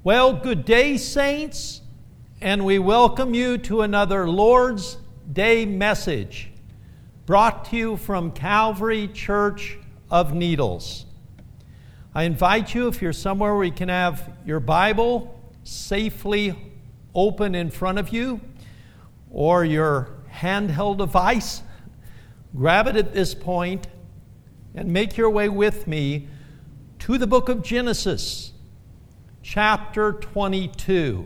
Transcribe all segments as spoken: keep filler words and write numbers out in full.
Well, good day, saints, and we welcome you to another Lord's Day message brought to you from Calvary Church of Needles. I invite you, if you're somewhere where you can have your Bible safely open in front of you, or your handheld device, grab it at this point and make your way with me to the book of Genesis, chapter twenty-two.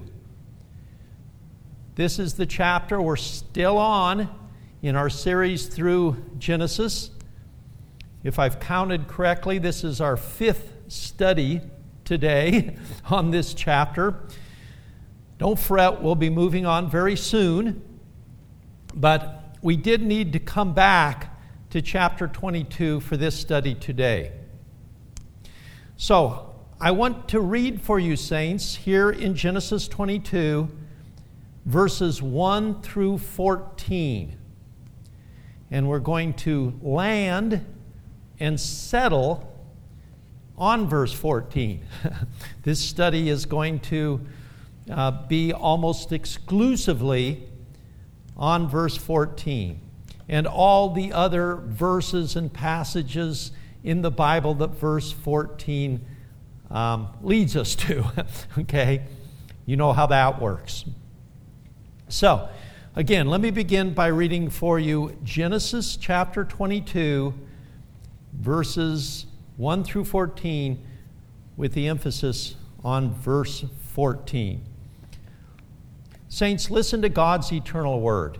This is the chapter we're still on in our series through Genesis. If I've counted correctly, this is our fifth study today on this chapter. Don't fret, we'll be moving on very soon. But we did need to come back to chapter twenty-two for this study today. So, I want to read for you, saints, here in Genesis twenty-two, verses one through fourteen. And we're going to land and settle on verse fourteen. This study is going to uh, be almost exclusively on verse fourteen. And all the other verses and passages in the Bible that verse fourteen Um, leads us to, okay? You know how that works. So, again, let me begin by reading for you Genesis chapter twenty-two, verses one through fourteen, with the emphasis on verse fourteen. Saints, listen to God's eternal word.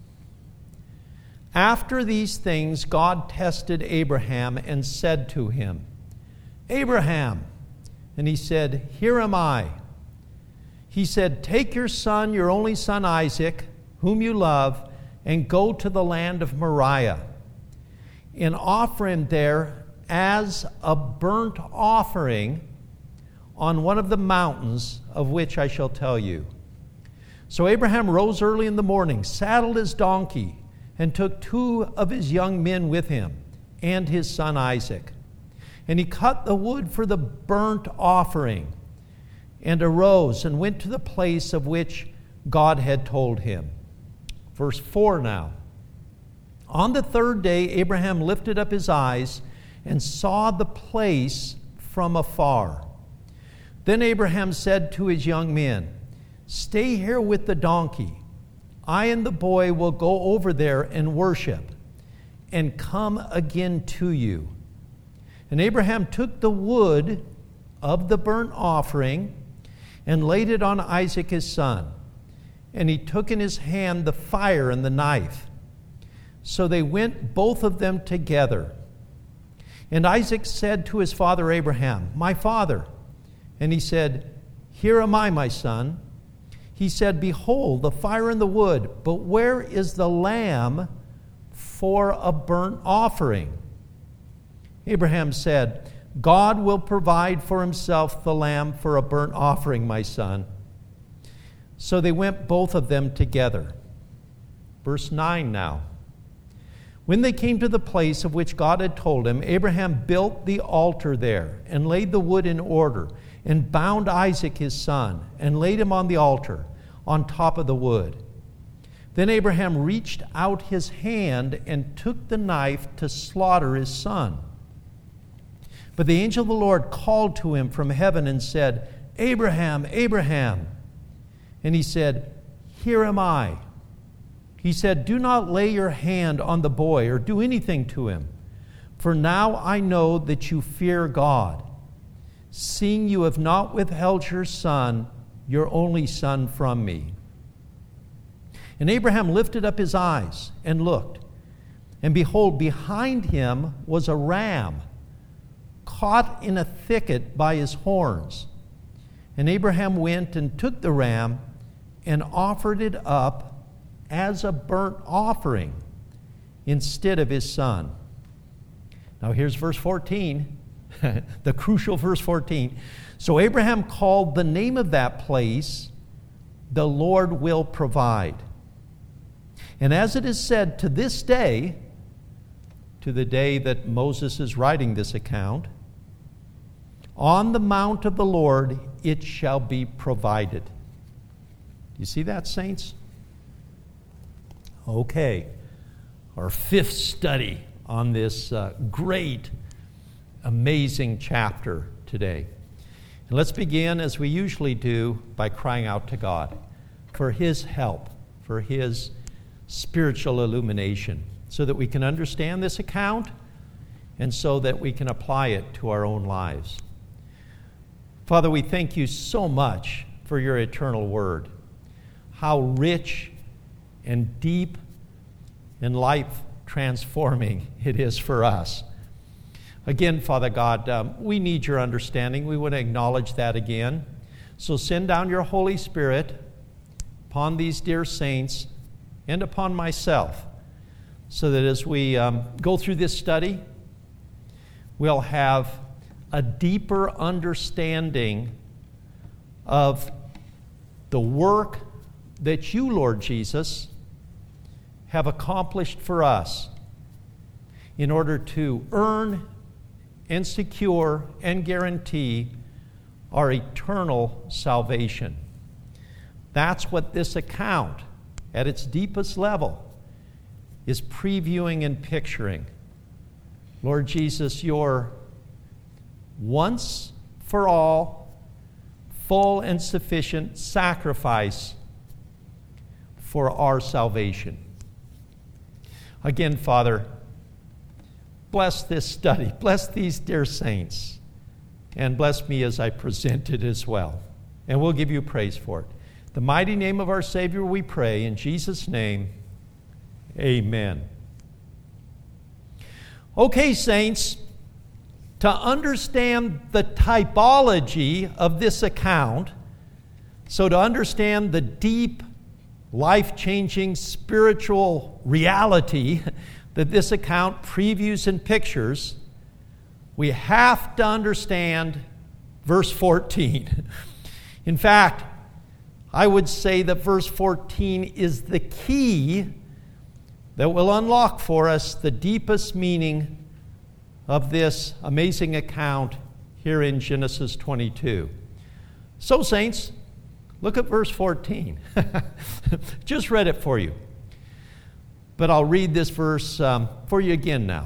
After these things, God tested Abraham and said to him, "Abraham." And he said, "Here am I." He said, "Take your son, your only son Isaac, whom you love, and go to the land of Moriah, and offer him there as a burnt offering on one of the mountains of which I shall tell you." So Abraham rose early in the morning, saddled his donkey, and took two of his young men with him, and his son Isaac. And he cut the wood for the burnt offering, and arose and went to the place of which God had told him. Verse four now. On the third day, Abraham lifted up his eyes and saw the place from afar. Then Abraham said to his young men, "Stay here with the donkey. I and the boy will go over there and worship, and come again to you." And Abraham took the wood of the burnt offering and laid it on Isaac his son. And he took in his hand the fire and the knife. So they went both of them together. And Isaac said to his father Abraham, "My father." And he said, "Here am I, my son." He said, "Behold, the fire and the wood, but where is the lamb for a burnt offering?" Abraham said, "God will provide for himself the lamb for a burnt offering, my son." So they went both of them together. Verse nine now. When they came to the place of which God had told him, Abraham built the altar there and laid the wood in order and bound Isaac his son and laid him on the altar on top of the wood. Then Abraham reached out his hand and took the knife to slaughter his son. But the angel of the Lord called to him from heaven and said, "Abraham, Abraham." And he said, "Here am I." He said, "Do not lay your hand on the boy or do anything to him, for now I know that you fear God, seeing you have not withheld your son, your only son, from me." And Abraham lifted up his eyes and looked, and behold, behind him was a ram, caught in a thicket by his horns. And Abraham went and took the ram and offered it up as a burnt offering instead of his son. Now here's verse fourteen, the crucial verse fourteen. So Abraham called the name of that place, "The Lord will provide." And as it is said to this day, to the day that Moses is writing this account, On the mount of the Lord it shall be provided. Do you see that, saints? Okay. Our fifth study on this uh, great, amazing chapter today. And let's begin, as we usually do, by crying out to God for His help, for His spiritual illumination, so that we can understand this account and so that we can apply it to our own lives. Father, we thank you so much for your eternal word, how rich and deep and life-transforming it is for us. Again, Father God, um, we need your understanding. We want to acknowledge that again. So send down your Holy Spirit upon these dear saints and upon myself, so that as we um, go through this study, we'll have a deeper understanding of the work that you, Lord Jesus, have accomplished for us in order to earn and secure and guarantee our eternal salvation. That's what this account, at its deepest level, is previewing and picturing. Lord Jesus, your once for all, full and sufficient sacrifice for our salvation. Again, Father, bless this study, bless these dear saints, and bless me as I present it as well. And we'll give you praise for it. In the mighty name of our Savior we pray, in Jesus' name, amen. Okay, saints, to understand the typology of this account, so to understand the deep, life-changing spiritual reality that this account previews and pictures, we have to understand verse fourteen. In fact, I would say that verse fourteen is the key that will unlock for us the deepest meaning of this amazing account here in Genesis twenty-two. So, saints, look at verse fourteen. Just read it for you. But I'll read this verse um, for you again now.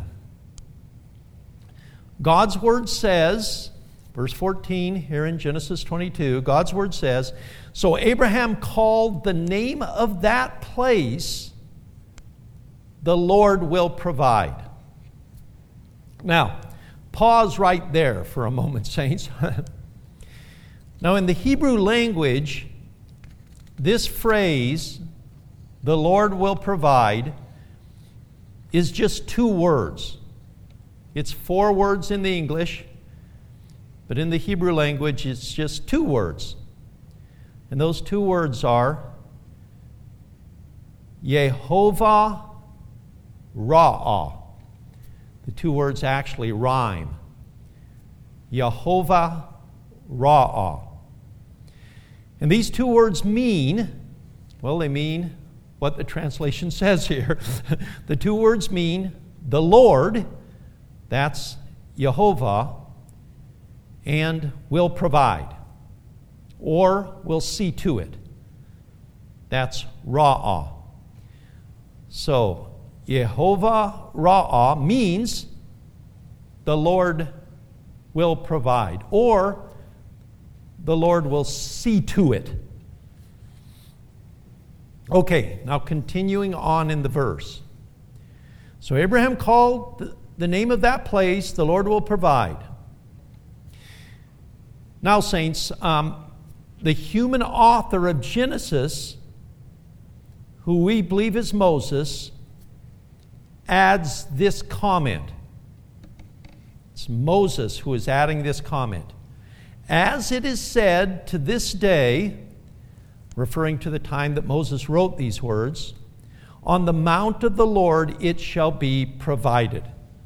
God's word says, verse fourteen here in Genesis twenty-two, God's word says, "So Abraham called the name of that place, the Lord will provide." Now, pause right there for a moment, saints. Now, in the Hebrew language, this phrase, "the Lord will provide," is just two words. It's four words in the English, but in the Hebrew language, it's just two words. And those two words are Yehovah Ra'ah. The two words actually rhyme. Yehovah Ra'ah. And these two words mean, well, they mean what the translation says here. The two words mean the Lord, that's Yehovah, and will provide, or will see to it. That's Ra'ah. So, Yehovah Ra'ah means the Lord will provide, or the Lord will see to it. Okay, now continuing on in the verse. So Abraham called the, the name of that place, the Lord will provide. Now, saints, um, the human author of Genesis, who we believe is Moses, adds this comment. It's Moses who is adding this comment. "As it is said to this day," referring to the time that Moses wrote these words, "on the mount of the Lord it shall be provided."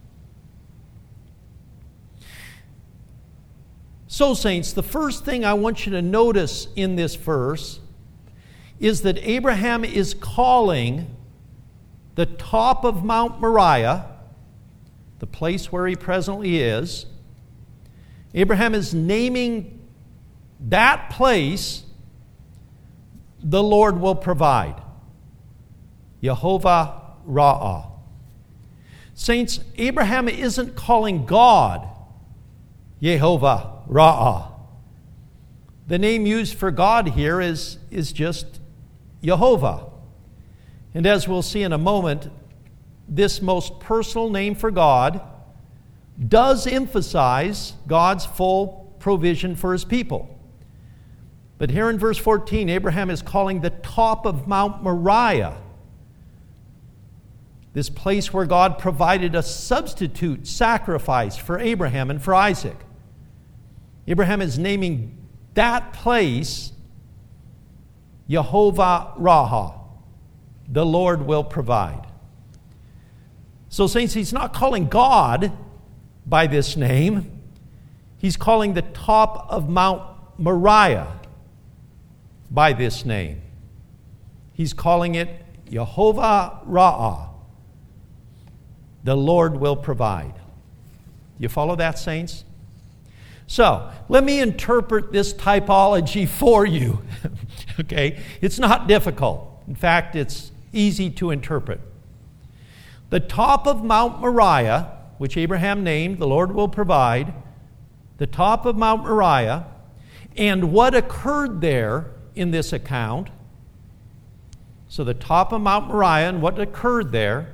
So, saints, the first thing I want you to notice in this verse is that Abraham is calling the top of Mount Moriah, the place where he presently is, Abraham is naming that place, the Lord will provide. Yehovah Ra'ah. Saints, Abraham isn't calling God Yehovah Ra'ah. The name used for God here is, is just Yehovah. And as we'll see in a moment, this most personal name for God does emphasize God's full provision for his people. But here in verse fourteen, Abraham is calling the top of Mount Moriah, this place where God provided a substitute sacrifice for Abraham and for Isaac. Abraham is naming that place Yehovah Ra'ah, the Lord will provide. So, saints, he's not calling God by this name. He's calling the top of Mount Moriah by this name. He's calling it Yehovah Ra'ah, the Lord will provide. You follow that, saints? So, let me interpret this typology for you. Okay? It's not difficult. In fact, it's easy to interpret. The top of Mount Moriah, which Abraham named, the Lord will provide, the top of Mount Moriah, and what occurred there in this account. So the top of Mount Moriah and what occurred there,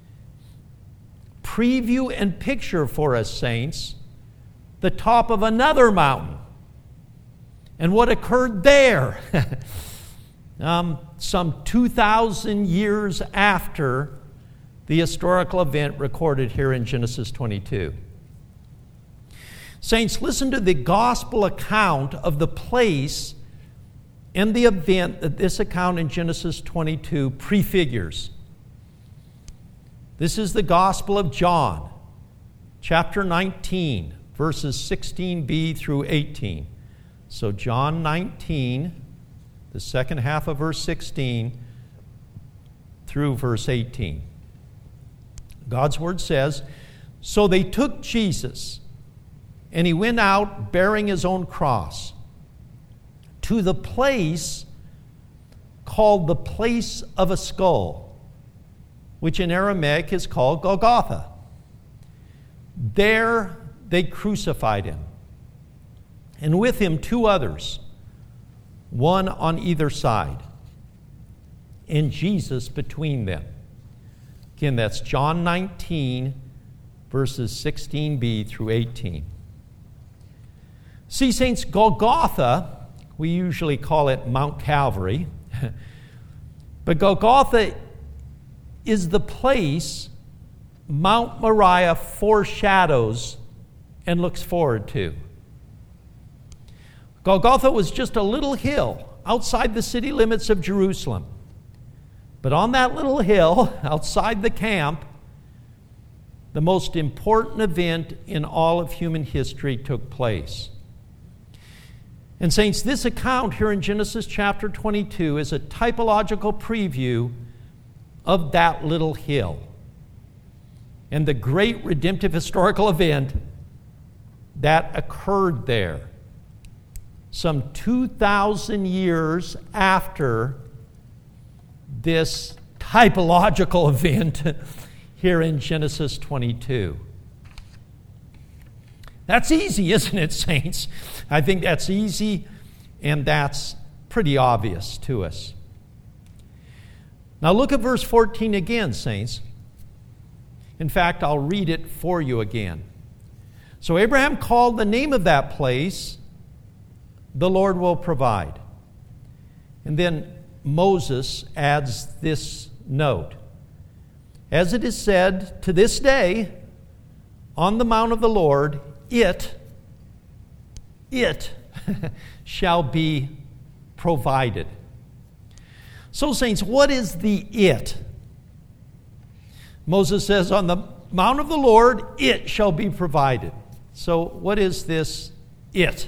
preview and picture for us, saints, the top of another mountain and what occurred there um, some two thousand years after the historical event recorded here in Genesis twenty-two. Saints, listen to the gospel account of the place and the event that this account in Genesis twenty-two prefigures. This is the Gospel of John, chapter nineteen, verses sixteen b through eighteen. So John nineteen, the second half of verse sixteen, through verse eighteen. God's word says, "So they took Jesus, and he went out bearing his own cross to the place called the place of a skull, which in Aramaic is called Golgotha. There they crucified him, and with him two others, one on either side, and Jesus between them." Again, that's John nineteen, verses sixteen b through eighteen. See, saints, Golgotha, we usually call it Mount Calvary, but Golgotha is the place Mount Moriah foreshadows and looks forward to. Golgotha was just a little hill outside the city limits of Jerusalem. But on that little hill outside the camp, the most important event in all of human history took place. And saints, this account here in Genesis chapter twenty-two is a typological preview of that little hill and the great redemptive historical event that occurred there some two thousand years after this typological event here in Genesis twenty-two. That's easy, isn't it, saints? I think that's easy, and that's pretty obvious to us. Now look at verse fourteen again, saints. In fact, I'll read it for you again. "So Abraham called the name of that place, the Lord will provide." And then Moses adds this note. "As it is said, to this day, on the mount of the Lord, it, it shall be provided." So, saints, what is the it? Moses says, on the mount of the Lord, it shall be provided. So, what is this it?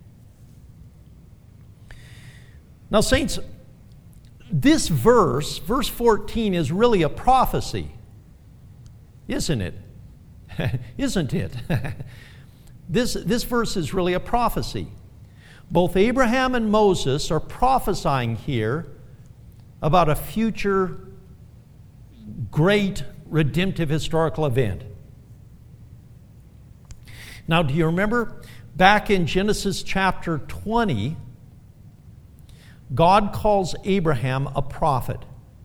Now, saints, this verse, verse fourteen, is really a prophecy, isn't it? Isn't it? This, this verse is really a prophecy. Both Abraham and Moses are prophesying here about a future great redemptive historical event. Now, do you remember back in Genesis chapter twenty, God calls Abraham a prophet.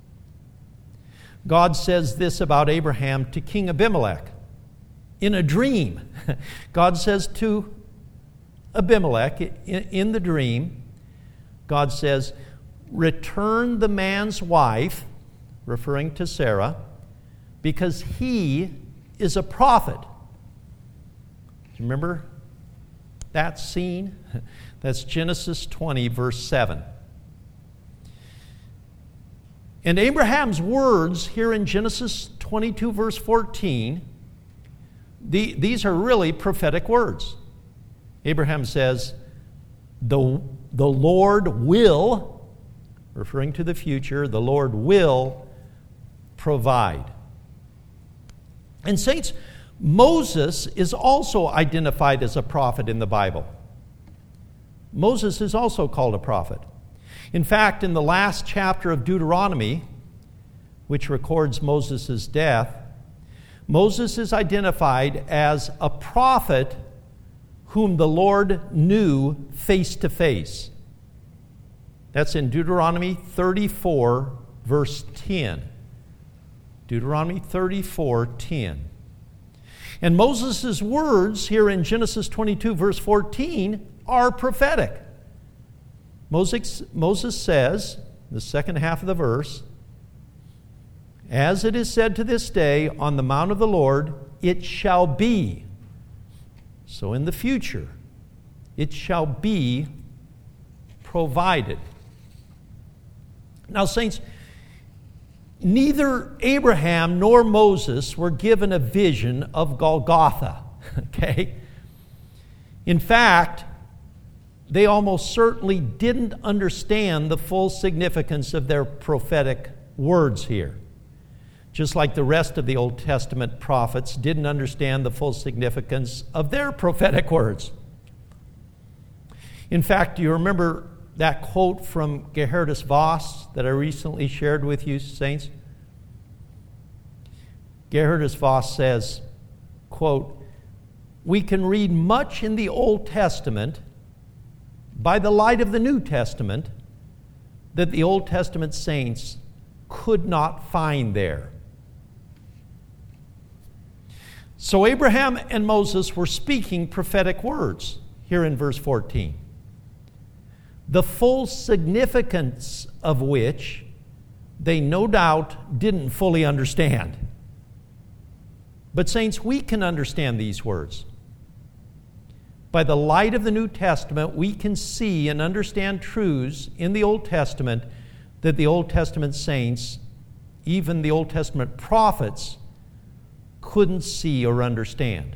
God says this about Abraham to King Abimelech in a dream. God says to Abimelech in, in the dream, God says, return the man's wife, referring to Sarah, because he is a prophet. Do you remember that scene? That's Genesis twenty, verse seven. And Abraham's words here in Genesis twenty-two, verse fourteen, the, these are really prophetic words. Abraham says, the, the Lord will, referring to the future, the Lord will provide. And saints, Moses is also identified as a prophet in the Bible. Moses is also called a prophet. In fact, in the last chapter of Deuteronomy, which records Moses' death, Moses is identified as a prophet whom the Lord knew face to face. That's in Deuteronomy thirty-four, verse ten. Deuteronomy thirty-four, ten. And Moses' words here in Genesis twenty-two, verse fourteen, are prophetic. Moses, Moses says, the second half of the verse, as it is said to this day, on the mount of the Lord, it shall be. So in the future, it shall be provided. Now, saints, neither Abraham nor Moses were given a vision of Golgotha, okay? In fact, they almost certainly didn't understand the full significance of their prophetic words here. Just like the rest of the Old Testament prophets didn't understand the full significance of their prophetic words. In fact, do you remember that quote from Geerhardus Vos that I recently shared with you, saints? Geerhardus Vos says, quote, "We can read much in the Old Testament by the light of the New Testament that the Old Testament saints could not find there." So Abraham and Moses were speaking prophetic words here in verse fourteen, the full significance of which they no doubt didn't fully understand. But saints, we can understand these words. By the light of the New Testament, we can see and understand truths in the Old Testament that the Old Testament saints, even the Old Testament prophets, couldn't see or understand.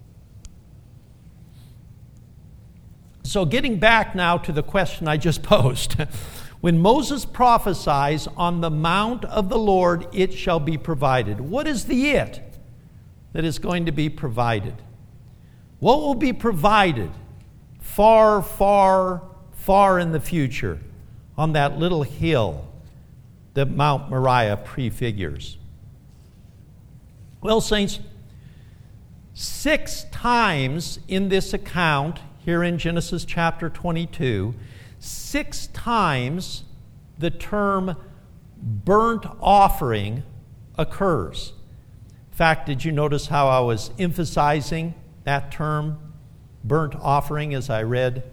So getting back now to the question I just posed. When Moses prophesies, on the mount of the Lord it shall be provided. What is the it that is going to be provided? What will be provided far, far, far in the future on that little hill that Mount Moriah prefigures? Well, saints, six times in this account here in Genesis chapter twenty-two, six times the term burnt offering occurs. In fact, did you notice how I was emphasizing that term, burnt offering, as I read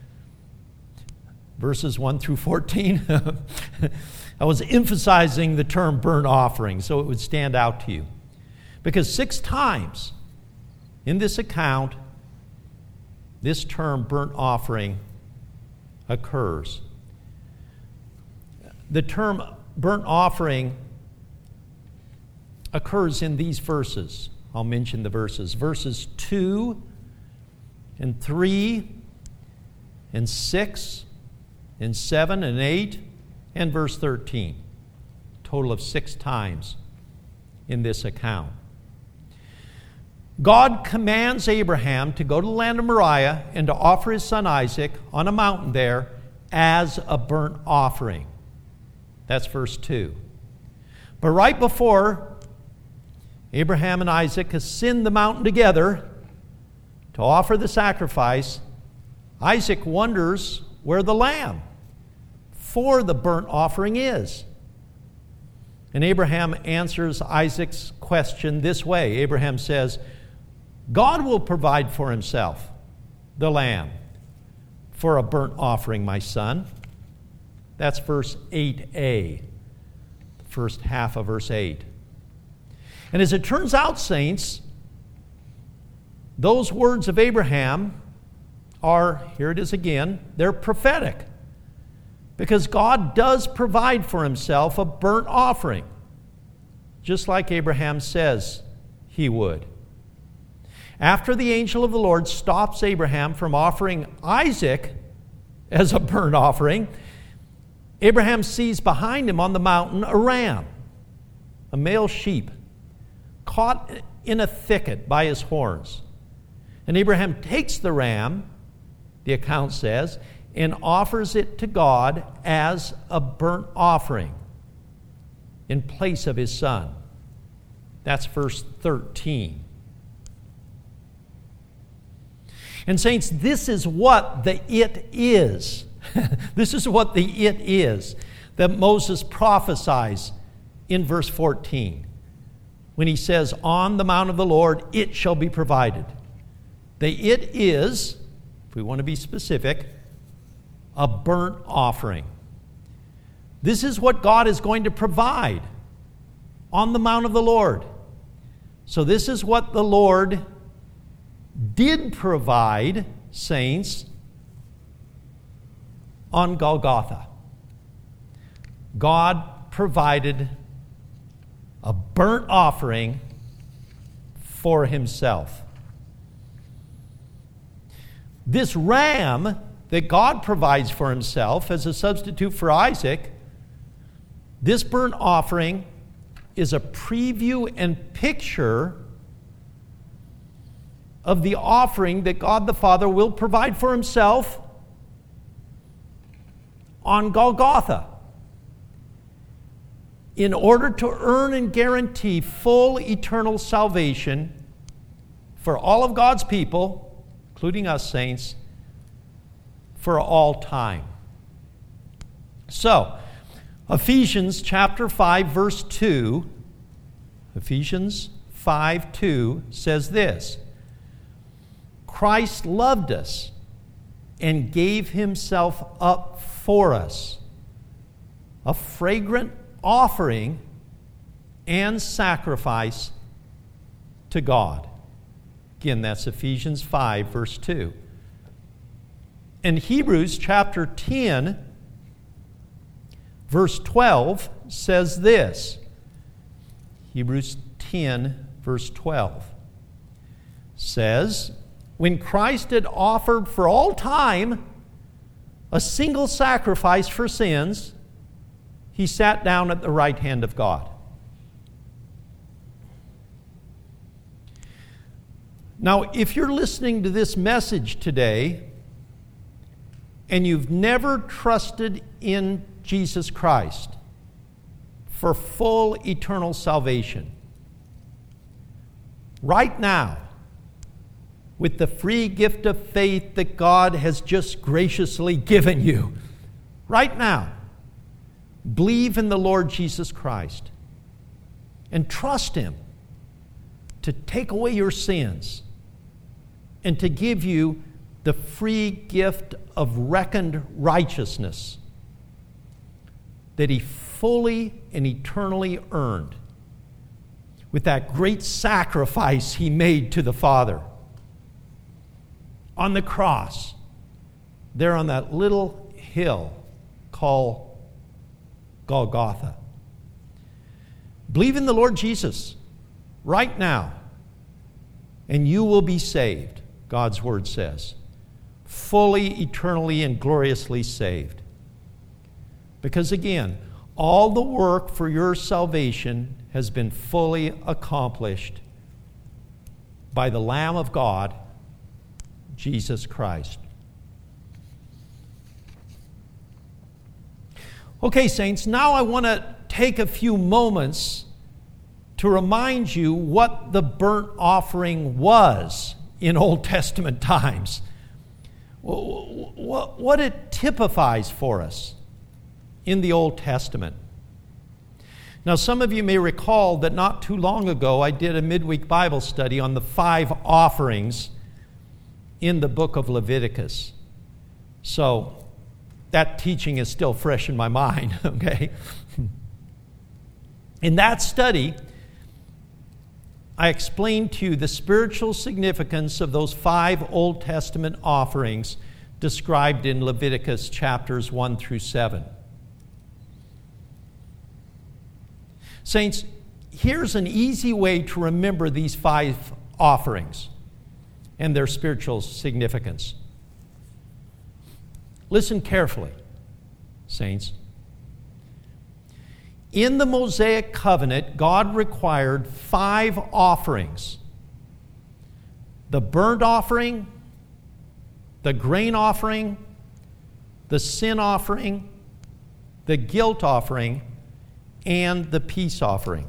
verses one through fourteen? I was emphasizing the term burnt offering so it would stand out to you. Because six times in this account, this term burnt offering occurs. The term burnt offering occurs in these verses. I'll mention the verses. Verses two and three and six and seven and eight and verse thirteen. Total of six times in this account. God commands Abraham to go to the land of Moriah and to offer his son Isaac on a mountain there as a burnt offering. That's verse two. But right before Abraham and Isaac ascend the mountain together to offer the sacrifice, Isaac wonders where the lamb for the burnt offering is. And Abraham answers Isaac's question this way. Abraham says, God will provide for himself the lamb for a burnt offering, my son. That's verse eight a, the first half of verse eight. And as it turns out, saints, those words of Abraham are, here it is again, they're prophetic. Because God does provide for himself a burnt offering, just like Abraham says he would. After the angel of the Lord stops Abraham from offering Isaac as a burnt offering, Abraham sees behind him on the mountain a ram, a male sheep, caught in a thicket by his horns. And Abraham takes the ram, the account says, and offers it to God as a burnt offering in place of his son. That's verse thirteen. And saints, this is what the it is. This is what the it is that Moses prophesies in verse fourteen. When he says, on the mount of the Lord, it shall be provided. The it is, if we want to be specific, a burnt offering. This is what God is going to provide on the mount of the Lord. So this is what the Lord did provide, saints, on Golgotha. God provided a burnt offering for himself. This ram that God provides for himself as a substitute for Isaac, this burnt offering is a preview and picture of the offering that God the Father will provide for himself on Golgotha in order to earn and guarantee full eternal salvation for all of God's people, including us saints, for all time. So, Ephesians chapter five, verse two, Ephesians five two says this: Christ loved us and gave himself up for us, a fragrant offering and sacrifice to God. Again, that's Ephesians five, verse two. And Hebrews chapter ten, verse twelve says this. Hebrews ten, verse twelve says, when Christ had offered for all time a single sacrifice for sins, he sat down at the right hand of God. Now, if you're listening to this message today and you've never trusted in Jesus Christ for full eternal salvation, right now, with the free gift of faith that God has just graciously given you, right now, believe in the Lord Jesus Christ and trust him to take away your sins and to give you the free gift of reckoned righteousness that he fully and eternally earned with that great sacrifice he made to the Father on the cross, there on that little hill called Golgotha. Believe in the Lord Jesus right now, and you will be saved, God's word says. Fully, eternally, and gloriously saved. Because again, all the work for your salvation has been fully accomplished by the Lamb of God, Jesus Christ. Okay, saints, now I want to take a few moments to remind you what the burnt offering was in Old Testament times. What it typifies for us in the Old Testament. Now, some of you may recall that not too long ago I did a midweek Bible study on the five offerings in the book of Leviticus. So, that teaching is still fresh in my mind, okay? In that study, I explained to you the spiritual significance of those five Old Testament offerings described in Leviticus chapters one through seven. Saints, here's an easy way to remember these five offerings and their spiritual significance. Listen carefully, saints. In the Mosaic covenant, God required five offerings: the burnt offering, the grain offering, the sin offering, the guilt offering, and the peace offering.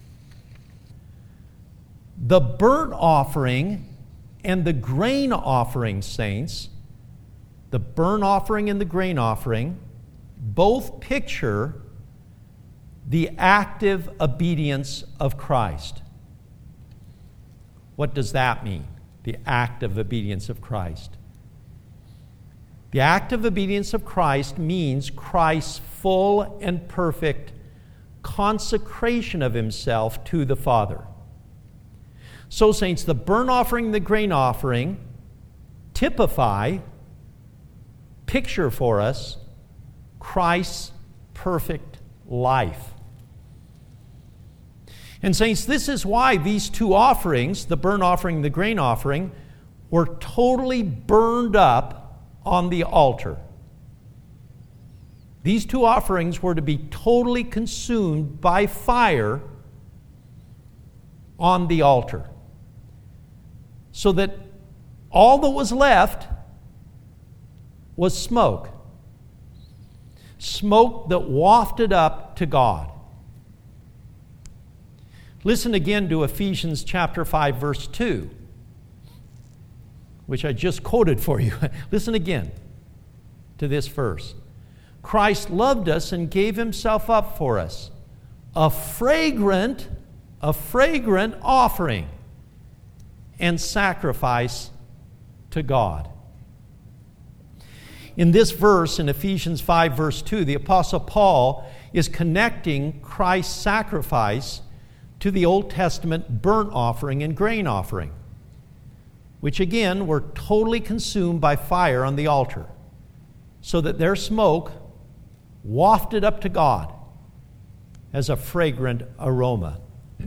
The burnt offering and the grain offering, saints, the burnt offering and the grain offering, both picture the active obedience of Christ. What does that mean? The active obedience of Christ. The active obedience of Christ means Christ's full and perfect consecration of himself to the Father. So, saints, the burnt offering and the grain offering typify, picture for us, Christ's perfect life. And saints, this is why these two offerings, the burnt offering and the grain offering, were totally burned up on the altar. These two offerings were to be totally consumed by fire on the altar, so that all that was left was smoke. Smoke that wafted up to God. Listen again to Ephesians chapter five, verse two, which I just quoted for you. Listen again to this verse. Christ loved us and gave himself up for us, a fragrant, a fragrant offering and sacrifice to God. In this verse, in Ephesians five, verse two, the Apostle Paul is connecting Christ's sacrifice to the Old Testament burnt offering and grain offering, which again were totally consumed by fire on the altar, so that their smoke wafted up to God as a fragrant aroma.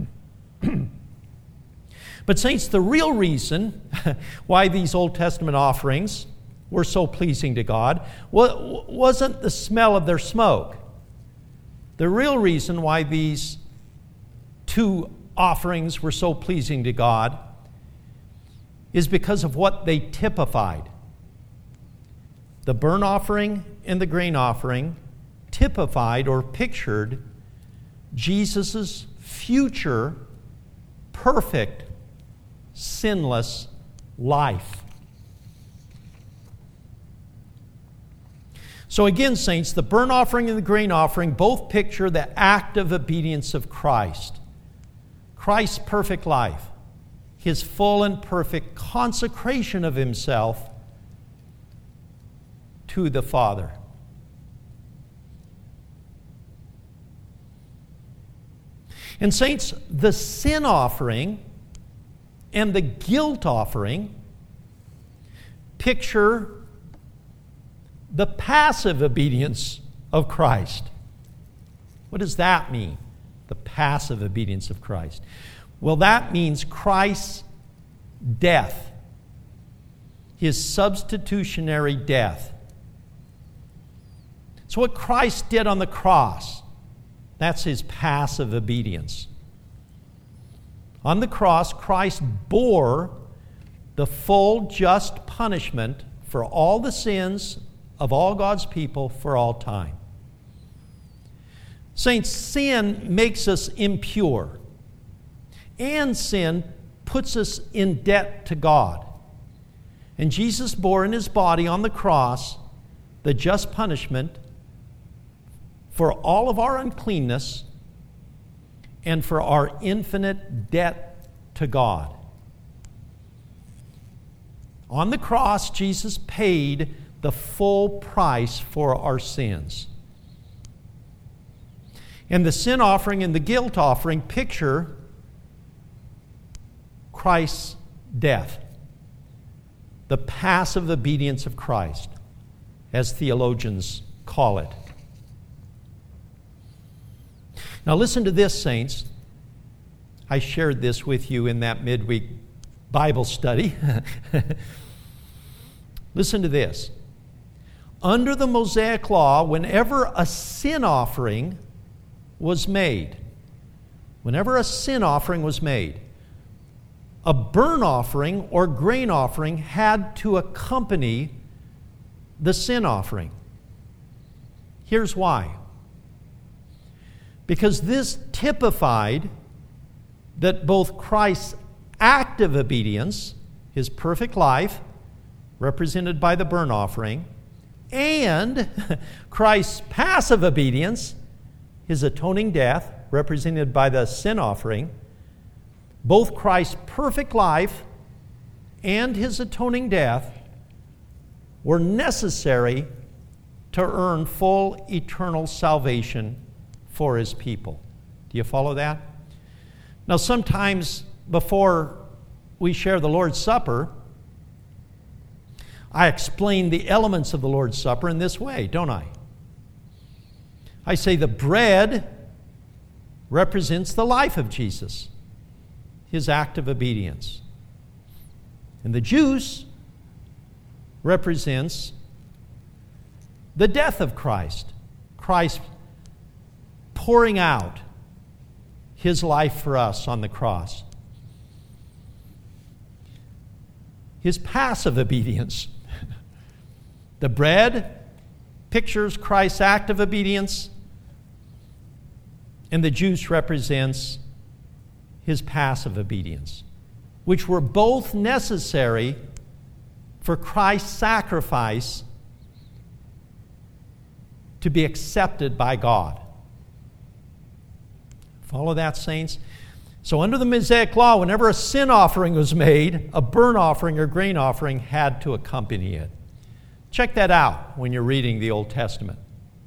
But saints, the real reason why these Old Testament offerings were so pleasing to God wasn't the smell of their smoke. The real reason why these two offerings were so pleasing to God is because of what they typified. The burnt offering and the grain offering typified or pictured Jesus' future perfect, sinless life. So again, saints, the burnt offering and the grain offering both picture the active obedience of Christ. Christ's perfect life, his full and perfect consecration of himself to the Father. And saints, the sin offering and the guilt offering picture the passive obedience of Christ. What does that mean? The passive obedience of Christ. Well, that means Christ's death, his substitutionary death. So what Christ did on the cross, that's his passive obedience. On the cross, Christ bore the full just punishment for all the sins of all God's people for all time. Saints, sin makes us impure, and sin puts us in debt to God. And Jesus bore in his body on the cross the just punishment for all of our uncleanness and for our infinite debt to God. On the cross, Jesus paid the full price for our sins. And the sin offering and the guilt offering picture Christ's death, the passive obedience of Christ, as theologians call it. Now listen to this, saints. I shared this with you in that midweek Bible study. Listen to this. Under the Mosaic law, whenever a sin offering was made, whenever a sin offering was made, a burnt offering or grain offering had to accompany the sin offering. Here's why. Because this typified that both Christ's active obedience, his perfect life, represented by the burnt offering, and Christ's passive obedience, his atoning death, represented by the sin offering, both Christ's perfect life and his atoning death were necessary to earn full eternal salvation for his people. Do you follow that? Now, sometimes before we share the Lord's Supper, I explain the elements of the Lord's Supper in this way, don't I? I say the bread represents the life of Jesus, his act of obedience. And the juice represents the death of Christ, Christ pouring out his life for us on the cross. His passive obedience. The bread pictures Christ's act of obedience, and the juice represents his passive obedience, which were both necessary for Christ's sacrifice to be accepted by God. Follow that, saints? So under the Mosaic law, whenever a sin offering was made, a burnt offering or grain offering had to accompany it. Check that out when you're reading the Old Testament.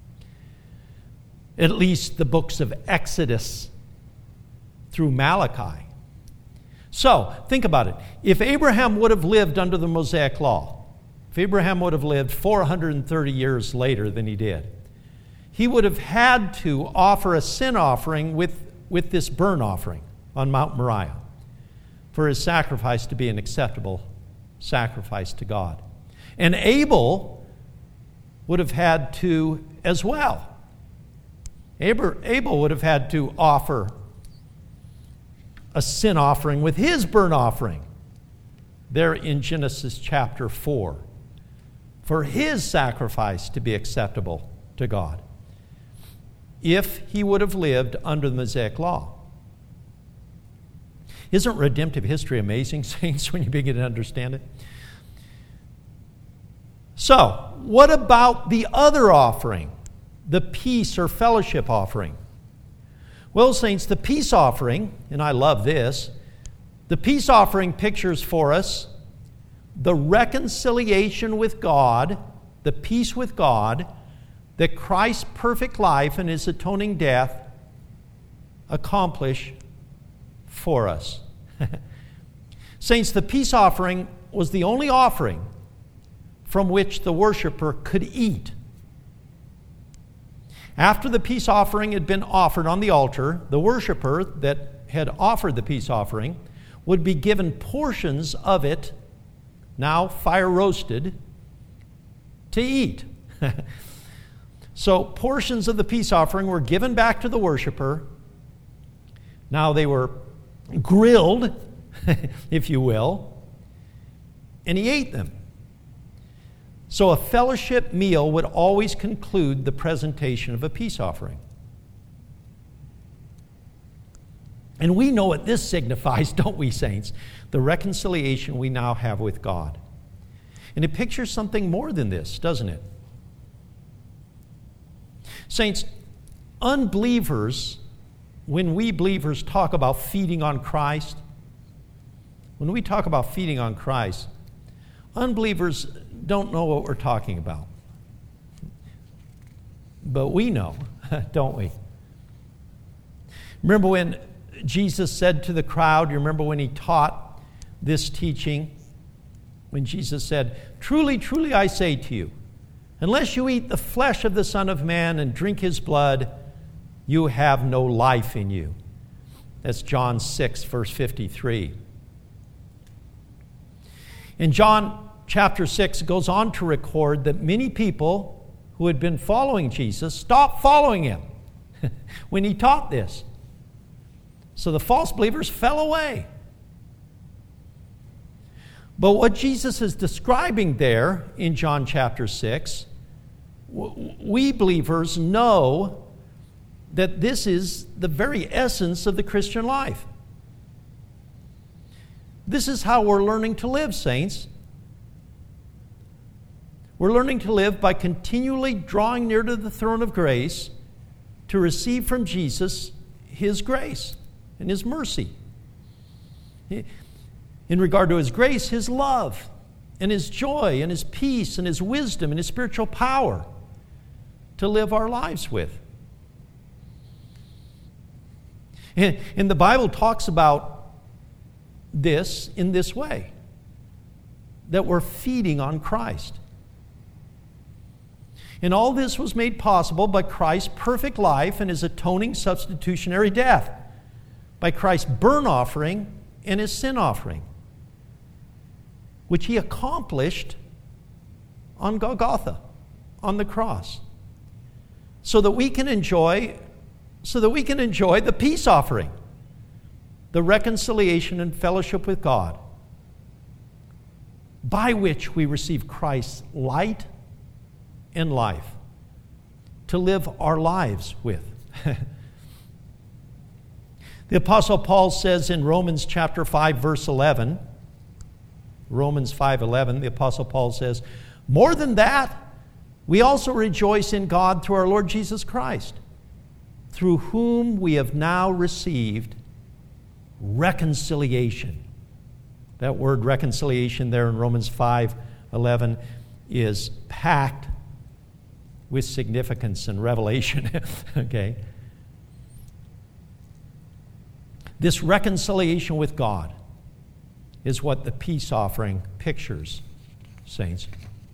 At least the books of Exodus through Malachi. So, think about it. If Abraham would have lived under the Mosaic law, if Abraham would have lived four hundred thirty years later than he did, he would have had to offer a sin offering with, with this burnt offering on Mount Moriah for his sacrifice to be an acceptable sacrifice to God. And Abel would have had to as well. Abel would have had to offer a sin offering with his burnt offering there in Genesis chapter four for his sacrifice to be acceptable to God if he would have lived under the Mosaic law. Isn't redemptive history amazing, saints, when you begin to understand it? So, what about the other offering, the peace or fellowship offering? Well, saints, the peace offering, and I love this, the peace offering pictures for us the reconciliation with God, the peace with God, that Christ's perfect life and his atoning death accomplish for us. Saints, the peace offering was the only offering from which the worshiper could eat. After the peace offering had been offered on the altar, the worshiper that had offered the peace offering would be given portions of it, now fire roasted, to eat. So portions of the peace offering were given back to the worshiper. Now they were grilled, if you will, and he ate them. So a fellowship meal would always conclude the presentation of a peace offering. And we know what this signifies, don't we, saints? The reconciliation we now have with God. And it pictures something more than this, doesn't it? Saints, unbelievers, when we believers talk about feeding on Christ, when we talk about feeding on Christ, unbelievers don't know what we're talking about. But we know, don't we? Remember when Jesus said to the crowd, you remember when he taught this teaching, when Jesus said, "Truly, truly, I say to you, unless you eat the flesh of the Son of Man and drink his blood, you have no life in you." That's John six, verse fifty-three. In John chapter six, it goes on to record that many people who had been following Jesus stopped following him when he taught this. So the false believers fell away. But what Jesus is describing there in John chapter six, we believers know that this is the very essence of the Christian life. This is how we're learning to live, saints. We're learning to live by continually drawing near to the throne of grace to receive from Jesus his grace and his mercy. In regard to his grace, his love, and his joy, and his peace, and his wisdom, and his spiritual power to live our lives with. And the Bible talks about this in this way, that we're feeding on Christ. And all this was made possible by Christ's perfect life and his atoning substitutionary death, by Christ's burnt offering and his sin offering, which he accomplished on Golgotha, on the cross, so that we can enjoy, so that we can enjoy the peace offering, the reconciliation and fellowship with God, by which we receive Christ's light and life to live our lives with. The Apostle Paul says in Romans chapter five, verse eleven, Romans five eleven, the Apostle Paul says, "More than that, we also rejoice in God through our Lord Jesus Christ, through whom we have now received reconciliation." That word reconciliation there in Romans five eleven is packed with significance and revelation. Okay? This reconciliation with God is what the peace offering pictures, saints.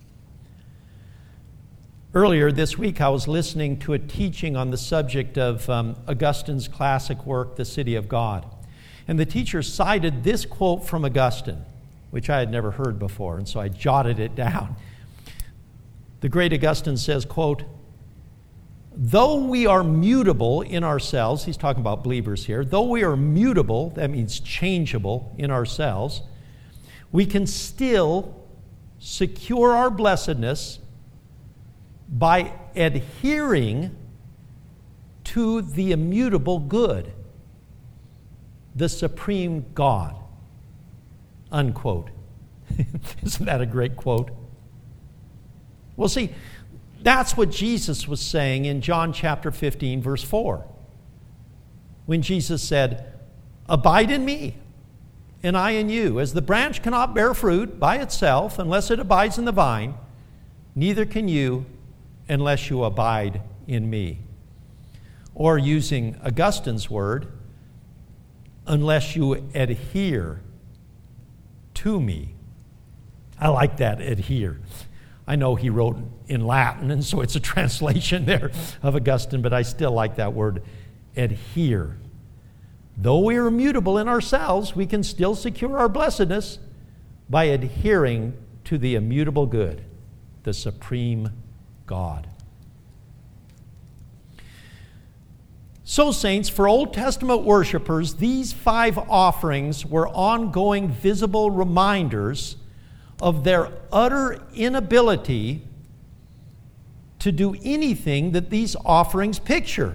Earlier this week, I was listening to a teaching on the subject of um, Augustine's classic work, The City of God. And the teacher cited this quote from Augustine, which I had never heard before, and so I jotted it down. The great Augustine says, quote, "Though we are mutable in ourselves," he's talking about believers here, "though we are mutable," that means changeable in ourselves, "we can still secure our blessedness by adhering to the immutable good, the supreme God." Unquote. Isn't that a great quote? Well, see, that's what Jesus was saying in John chapter fifteen, verse four. When Jesus said, "Abide in me, and I in you. As the branch cannot bear fruit by itself unless it abides in the vine, neither can you unless you abide in me." Or using Augustine's word, "unless you adhere to me." I like that, adhere. I know he wrote in Latin, and so it's a translation there of Augustine, but I still like that word, adhere. Though we are immutable in ourselves, we can still secure our blessedness by adhering to the immutable good, the supreme God. So, saints, for Old Testament worshipers, these five offerings were ongoing visible reminders of their utter inability to do anything that these offerings picture.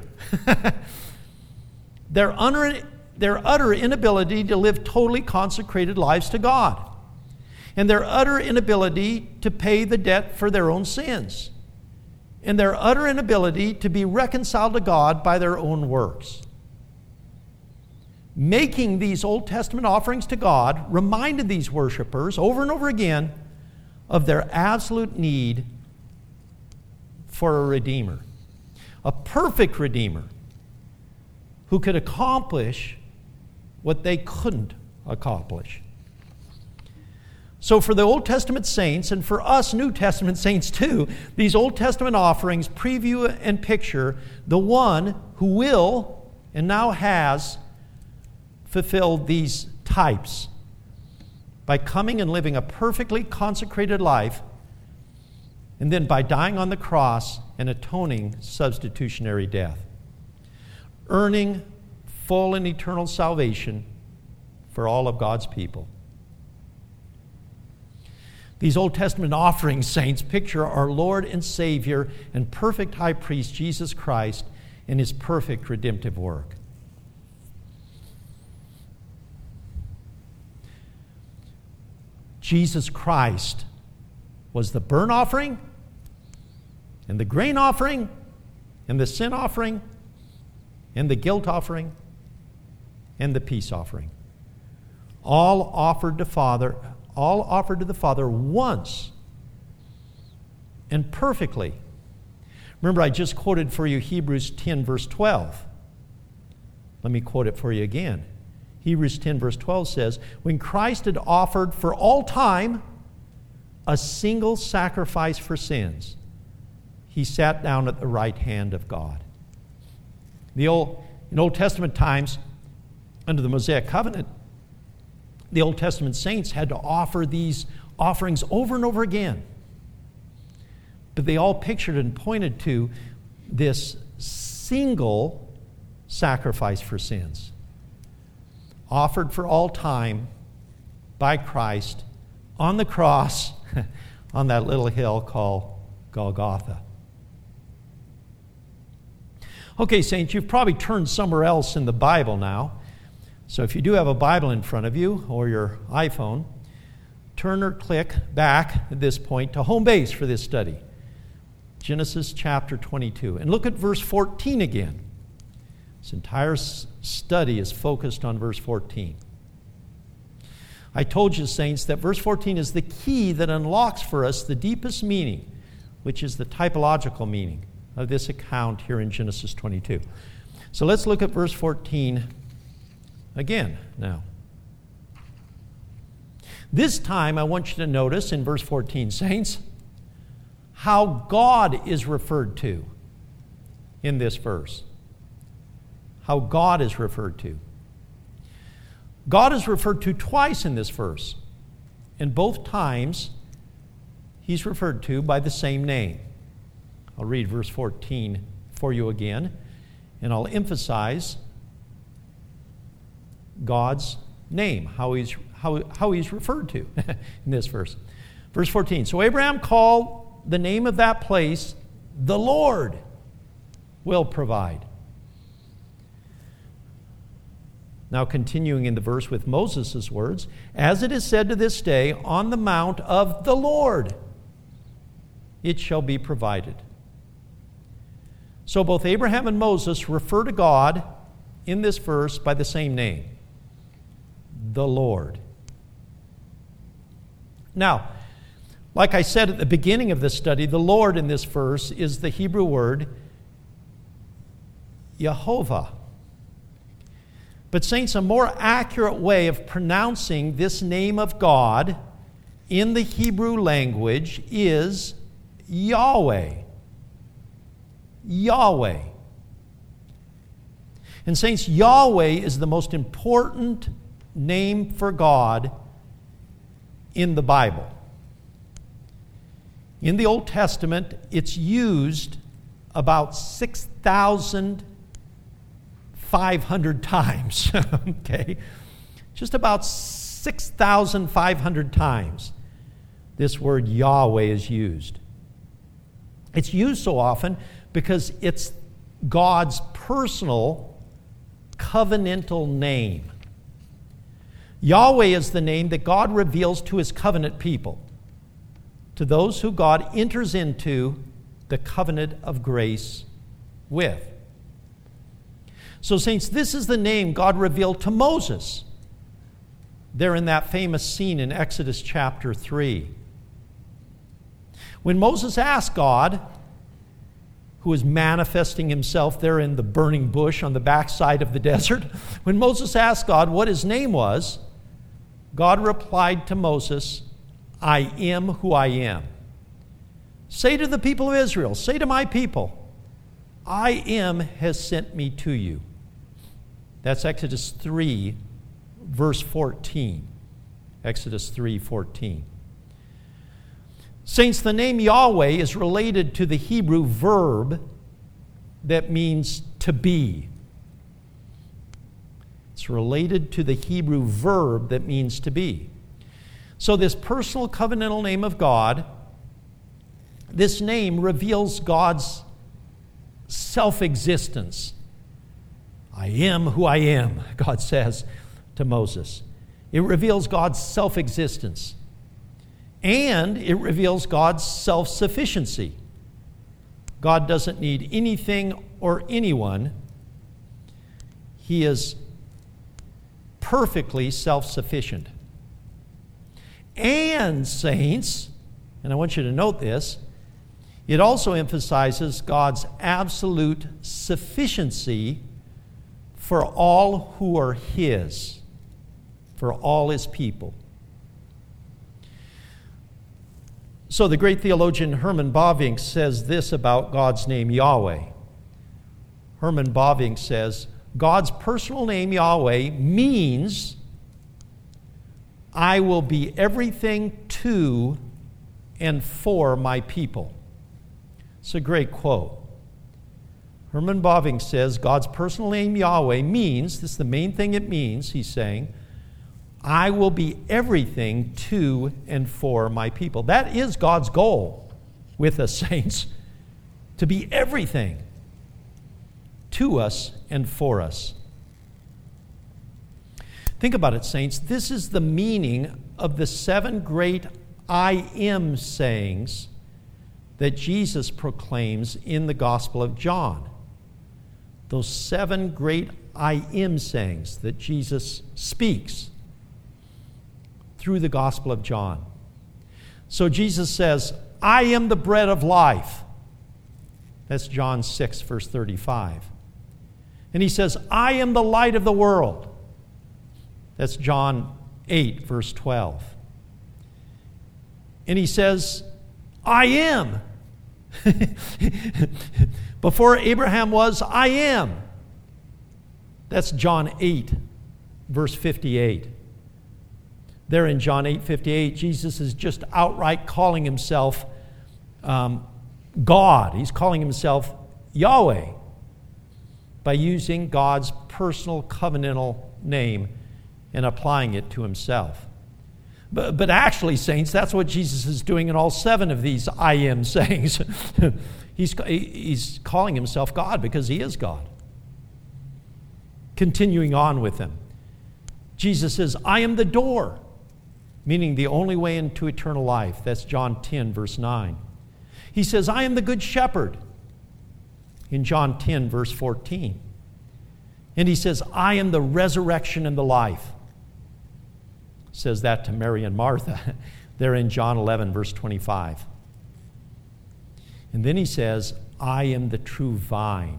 their, utter, their utter inability to live totally consecrated lives to God, and their utter inability to pay the debt for their own sins, and their utter inability to be reconciled to God by their own works. Making these Old Testament offerings to God reminded these worshipers over and over again of their absolute need for a Redeemer, a perfect Redeemer who could accomplish what they couldn't accomplish. So for the Old Testament saints, and for us New Testament saints too, these Old Testament offerings preview and picture the one who will and now has fulfilled these types by coming and living a perfectly consecrated life, and then by dying on the cross and atoning substitutionary death, earning full and eternal salvation for all of God's people. These Old Testament offerings, saints, picture our Lord and Savior and perfect high priest, Jesus Christ, and his perfect redemptive work. Jesus Christ was the burnt offering, and the grain offering, and the sin offering, and the guilt offering, and the peace offering. All offered to Father, all offered to the Father once and perfectly. Remember, I just quoted for you Hebrews ten, verse twelve. Let me quote it for you again. Hebrews ten, verse twelve says, when Christ had offered for all time a single sacrifice for sins, he sat down at the right hand of God. The old, in Old Testament times, under the Mosaic covenant, the Old Testament saints had to offer these offerings over and over again. But they all pictured and pointed to this single sacrifice for sins, offered for all time by Christ on the cross on that little hill called Golgotha. Okay, saints, you've probably turned somewhere else in the Bible now. So if you do have a Bible in front of you or your iPhone, turn or click back at this point to home base for this study, Genesis chapter twenty-two. And look at verse fourteen again. This entire study is focused on verse fourteen. I told you, saints, that verse fourteen is the key that unlocks for us the deepest meaning, which is the typological meaning of this account here in Genesis twenty-two. So let's look at verse fourteen again now. This time I want you to notice in verse fourteen, saints, how God is referred to in this verse. How God is referred to. God is referred to twice in this verse. And both times he's referred to by the same name. I'll read verse fourteen for you again, and I'll emphasize God's name, how he's, how, how he's referred to in this verse. Verse fourteen, so Abraham called the name of that place, the Lord will provide. Now continuing in the verse with Moses' words, as it is said to this day, on the mount of the Lord it shall be provided. So both Abraham and Moses refer to God in this verse by the same name, the Lord. Now, like I said at the beginning of this study, the Lord in this verse is the Hebrew word Yehovah. But saints, a more accurate way of pronouncing this name of God in the Hebrew language is Yahweh. Yahweh. And saints, Yahweh is the most important name for God in the Bible. In the Old Testament, it's used about six thousand five hundred times, okay? Just about six thousand five hundred times this word Yahweh is used. It's used so often because it's God's personal covenantal name. Yahweh is the name that God reveals to his covenant people, to those who God enters into the covenant of grace with. So, saints, this is the name God revealed to Moses there in that famous scene in Exodus chapter three. When Moses asked God, who was manifesting himself there in the burning bush on the backside of the desert, when Moses asked God what his name was, God replied to Moses, I am who I am. Say to the people of Israel, say to my people, I am has sent me to you. That's Exodus three, verse fourteen. Exodus three, fourteen. Saints, the name Yahweh is related to the Hebrew verb that means to be. It's related to the Hebrew verb that means to be. So this personal covenantal name of God, this name reveals God's self-existence. I am who I am, God says to Moses. It reveals God's self-existence. And it reveals God's self-sufficiency. God doesn't need anything or anyone. He is perfectly self-sufficient. And, saints, and I want you to note this, it also emphasizes God's absolute sufficiency for all who are his, for all his people. So the great theologian Herman Bavinck says this about God's name Yahweh. Herman Bavinck says, God's personal name Yahweh means I will be everything to and for my people. It's a great quote. Herman Bavinck says God's personal name Yahweh means, this is the main thing it means, he's saying, I will be everything to and for my people. That is God's goal with us, saints, to be everything to us and for us. Think about it, saints. This is the meaning of the seven great I am sayings that Jesus proclaims in the Gospel of John. Those seven great I am sayings that Jesus speaks through the Gospel of John. So Jesus says, I am the bread of life. That's John six, verse thirty-five. And he says, I am the light of the world. That's John eight, verse twelve. And he says, I am. Before Abraham was, I am. That's John eight, verse fifty-eight. There in John eight fifty-eight, Jesus is just outright calling himself um, God. He's calling himself Yahweh by using God's personal covenantal name and applying it to himself. But, but actually, saints, that's what Jesus is doing in all seven of these I am sayings. he's, he's calling himself God because he is God. Continuing on with him, Jesus says, I am the door, meaning the only way into eternal life. That's John ten, verse nine. He says, I am the good shepherd, in John ten, verse fourteen. And he says, I am the resurrection and the life. Says that to Mary and Martha, there in John eleven, verse twenty-five. And then he says, I am the true vine.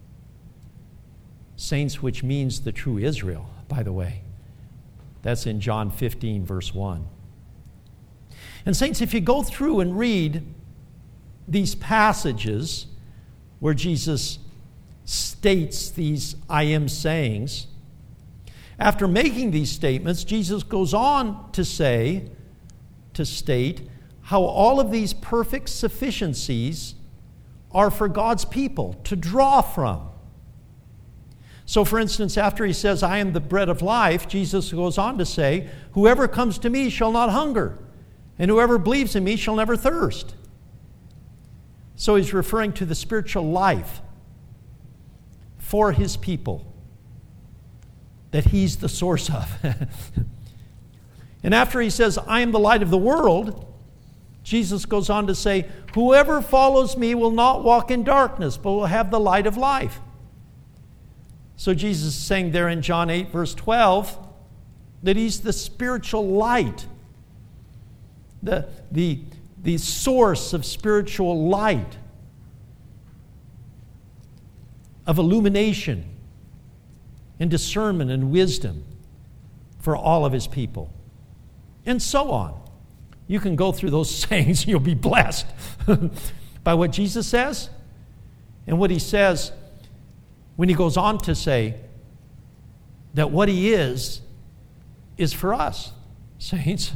Saints, which means the true Israel, by the way. That's in John fifteen, verse one. And saints, if you go through and read these passages where Jesus states these I am sayings, after making these statements, Jesus goes on to say, to state, how all of these perfect sufficiencies are for God's people to draw from. So, for instance, after he says, I am the bread of life, Jesus goes on to say, whoever comes to me shall not hunger, and whoever believes in me shall never thirst. So he's referring to the spiritual life for his people that he's the source of. And after he says, I am the light of the world, Jesus goes on to say, whoever follows me will not walk in darkness, but will have the light of life. So Jesus is saying there in John eight, verse twelve, that he's the spiritual light, the, the, the source of spiritual light, of illumination and discernment and wisdom for all of his people. And so on. You can go through those sayings and you'll be blessed by what Jesus says and what he says when he goes on to say that what he is, is for us, saints.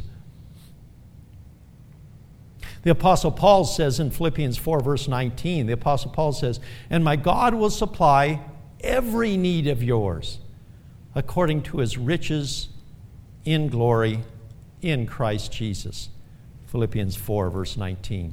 The Apostle Paul says in Philippians four, verse nineteen, the Apostle Paul says, and my God will supply every need of yours according to his riches in glory in Christ Jesus. Philippians four, verse nineteen.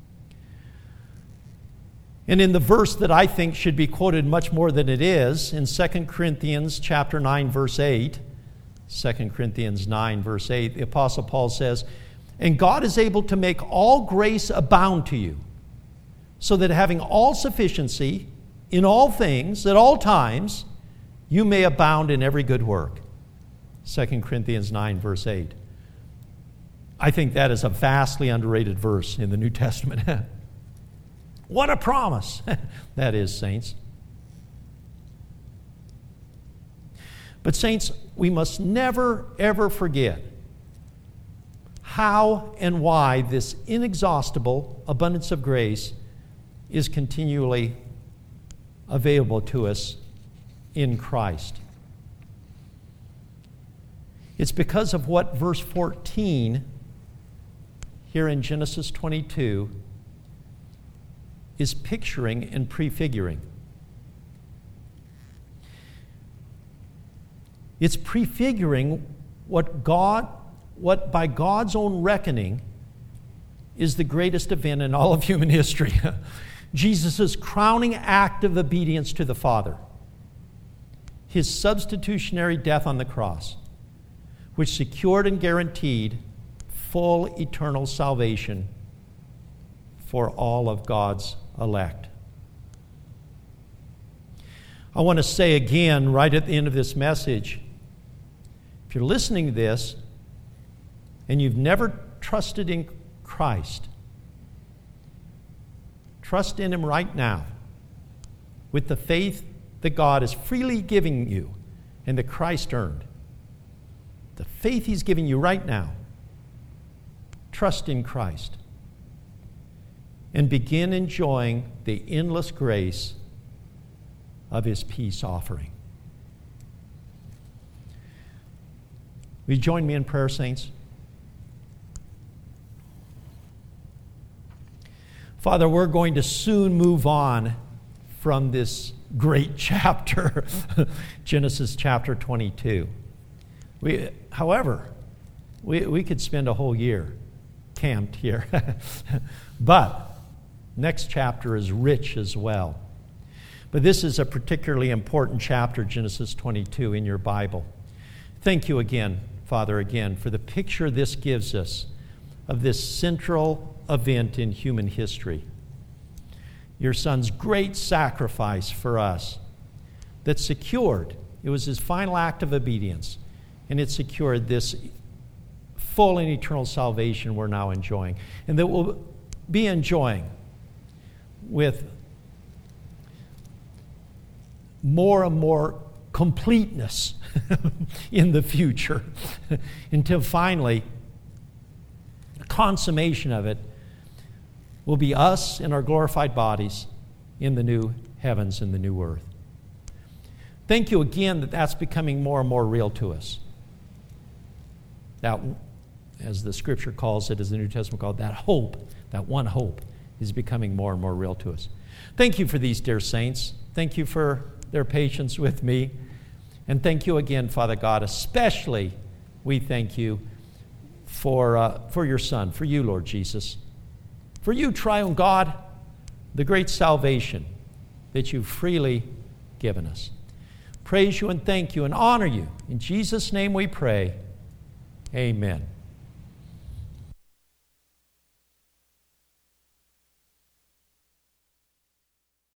And in the verse that I think should be quoted much more than it is, in Second Corinthians chapter nine, verse eight, Second Corinthians nine, verse eight, the Apostle Paul says, and God is able to make all grace abound to you, so that having all sufficiency in all things, at all times, you may abound in every good work. Second Corinthians nine, verse eight. I think that is a vastly underrated verse in the New Testament. What a promise that is, saints. But saints, we must never, ever forget how and why this inexhaustible abundance of grace is continually available to us in Christ. It's because of what verse fourteen here in Genesis twenty-two is picturing and prefiguring. It's prefiguring what God, what by God's own reckoning is the greatest event in all of human history. Jesus' crowning act of obedience to the Father. His substitutionary death on the cross, which secured and guaranteed full eternal salvation for all of God's elect. I want to say again, right at the end of this message, if you're listening to this and you've never trusted in Christ, trust in him right now with the faith that God is freely giving you and that Christ earned. The faith he's giving you right now. Trust in Christ and begin enjoying the endless grace of his peace offering. Will you join me in prayer, saints? Father, we're going to soon move on from this great chapter, Genesis chapter twenty-two. We, however, we, we could spend a whole year camped here. But next chapter is rich as well. But this is a particularly important chapter, Genesis twenty-two, in your Bible. Thank you again, Father, again, for the picture this gives us of this central event in human history. Your Son's great sacrifice for us that secured, it was his final act of obedience, and it secured this full and eternal salvation we're now enjoying, and that we'll be enjoying with more and more completeness in the future until finally the consummation of it will be us in our glorified bodies in the new heavens and the new earth. Thank you again that that's becoming more and more real to us. That, as the Scripture calls it, as the New Testament calls it, that hope, that one hope, is becoming more and more real to us. Thank you for these dear saints. Thank you for their patience with me. And thank you again, Father God. Especially we thank you for, uh, for your Son, for you, Lord Jesus. For you, triune God, the great salvation that you've freely given us. Praise you and thank you and honor you. In Jesus' name we pray. Amen.